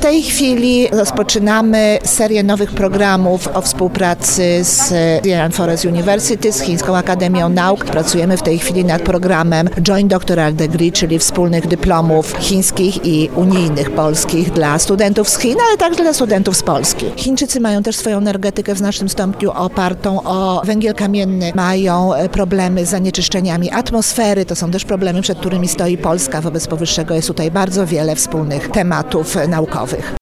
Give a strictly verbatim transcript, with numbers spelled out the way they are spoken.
tej chwili rozpoczynamy serię nowych programów o współpracy z Indian Forest University, z Chińską Akademią Nauk. Pracujemy w tej chwili nad programem Joint Doctoral Degree, czyli wspólnych dyplomów chińskich i unijnych, polskich dla studentów z Chin, ale także dla studentów z Polski. Chińczycy mają też swoją energetykę w znacznym stopniu opartą o węgiel kamienny, mają problemy z zanieczyszczeniami atmosfery, to są też problemy, przed którymi stoi Polska. Wobec powyższego jest tutaj bardzo wiele wspólnych tematów naukowych.